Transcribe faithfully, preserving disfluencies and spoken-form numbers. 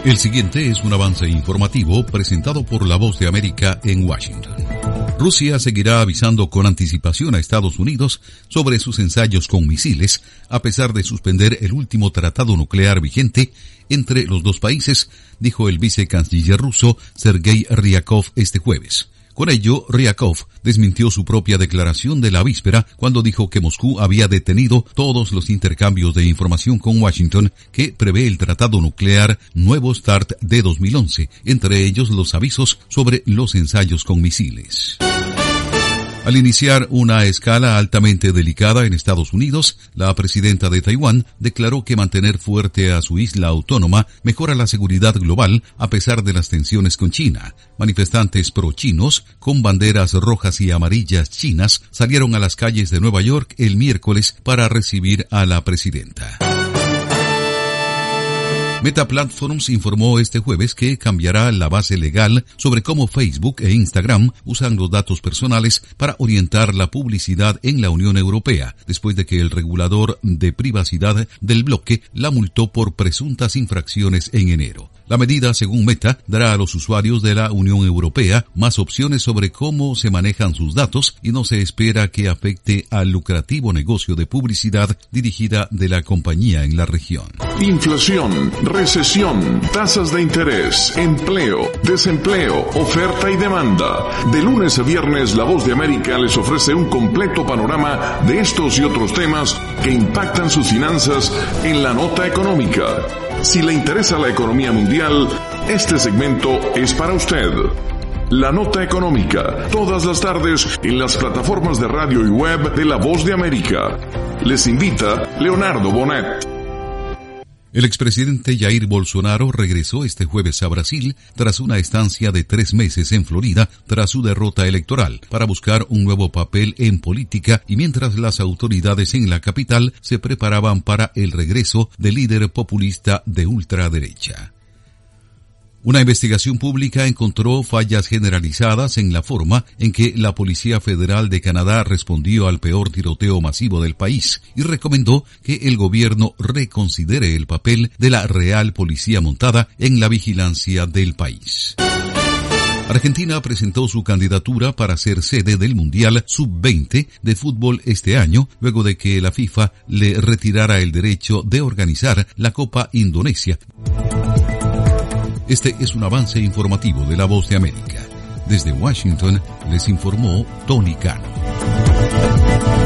El siguiente es un avance informativo presentado por La Voz de América en Washington. Rusia seguirá avisando con anticipación a Estados Unidos sobre sus ensayos con misiles, a pesar de suspender el último tratado nuclear vigente entre los dos países, dijo el vicecanciller ruso Sergei Ryakov este jueves. Con ello, Ryakov desmintió su propia declaración de la víspera cuando dijo que Moscú había detenido todos los intercambios de información con Washington que prevé el tratado nuclear Nuevo START de dos mil once, entre ellos los avisos sobre los ensayos con misiles. Al iniciar una escala altamente delicada en Estados Unidos, la presidenta de Taiwán declaró que mantener fuerte a su isla autónoma mejora la seguridad global a pesar de las tensiones con China. Manifestantes pro-chinos con banderas rojas y amarillas chinas salieron a las calles de Nueva York el miércoles para recibir a la presidenta. Meta Platforms informó este jueves que cambiará la base legal sobre cómo Facebook e Instagram usan los datos personales para orientar la publicidad en la Unión Europea, después de que el regulador de privacidad del bloque la multó por presuntas infracciones en enero. La medida, según Meta, dará a los usuarios de la Unión Europea más opciones sobre cómo se manejan sus datos y no se espera que afecte al lucrativo negocio de publicidad dirigida de la compañía en la región. Inflación, recesión, tasas de interés, empleo, desempleo, oferta y demanda. De lunes a viernes, La Voz de América les ofrece un completo panorama de estos y otros temas que impactan sus finanzas en la nota económica. Si le interesa la economía mundial, este segmento es para usted. La Nota Económica, todas las tardes en las plataformas de radio y web de La Voz de América. Les invita Leonardo Bonet. El expresidente Jair Bolsonaro regresó este jueves a Brasil tras una estancia de tres meses en Florida tras su derrota electoral para buscar un nuevo papel en política y mientras las autoridades en la capital se preparaban para el regreso del líder populista de ultraderecha. Una investigación pública encontró fallas generalizadas en la forma en que la Policía Federal de Canadá respondió al peor tiroteo masivo del país y recomendó que el gobierno reconsidere el papel de la Real Policía Montada en la vigilancia del país. Argentina presentó su candidatura para ser sede del Mundial sub veinte de fútbol este año, luego de que la FIFA le retirara el derecho de organizar la Copa Indonesia. Este es un avance informativo de La Voz de América. Desde Washington les informó Tony Cano.